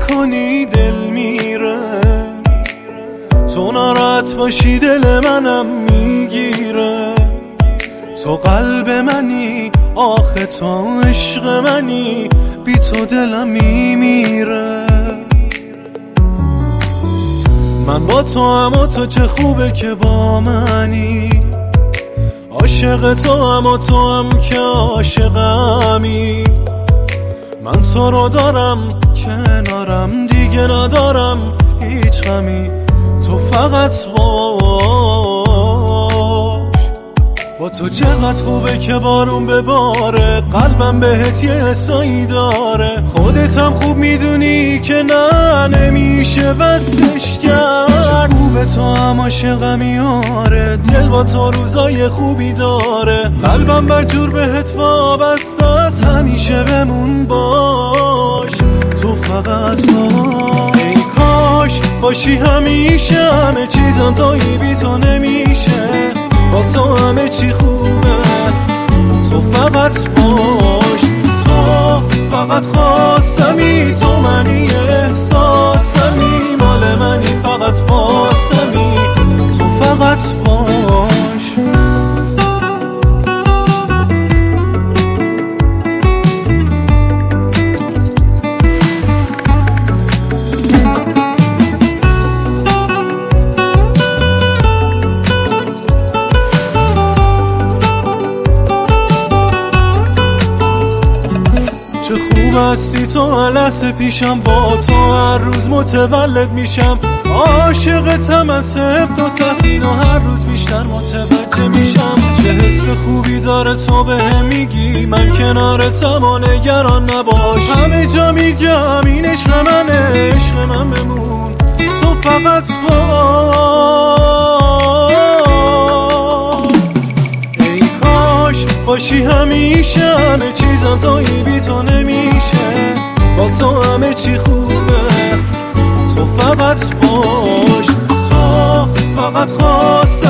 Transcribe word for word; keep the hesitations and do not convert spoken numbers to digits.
کنی دل میره، تو ناراحت باشی دل منم میگیره. تو قلب منی آخه تو عشق منی، بی تو دلم میمیره. من با تو اما تو چه خوبه که با منی، عاشق تو اما تو هم که عاشقمی. من تو رو دارم کنارم دیگه ندارم هیچ غمی، تو فقط باش. با تو چقدر خوبه که بارون بباره، قلبم بهت یه حسایی داره. خودت هم خوب میدونی که نه نمیشه وصفش کرد. خوبه تو هم عاشقم میاره، دل با تو روزای خوبی داره. قلبم برجور بهت وابسته است، همیشه بمون باش، تو فقط باش. ای کاش باشی همیشه، همه چیزم تویی بی تو نمیشه. با تو همه چی خوبه، تو فقط باش. تو فقط خواستمی، تو منی احساسمی، مال منی فقط خواستمی، تو فقط باش. چه خوب هستی تو، هر لحظه پیشم با تو هر روز متولد میشم. عاشقتم از سفت و سختین و هر روز بیشتر متوجه میشم. چه حس خوبی داره تو بهم میگی، من کنارتم و نگران نباش. همه جا میگم این عشق منه، عشق من بمون، تو فقط باش. ای کاش باشی همیشه، همه چیزم تویی بی تو نمیشه. با تو همه چی خوبه، تو فقط باش. تو فقط خواست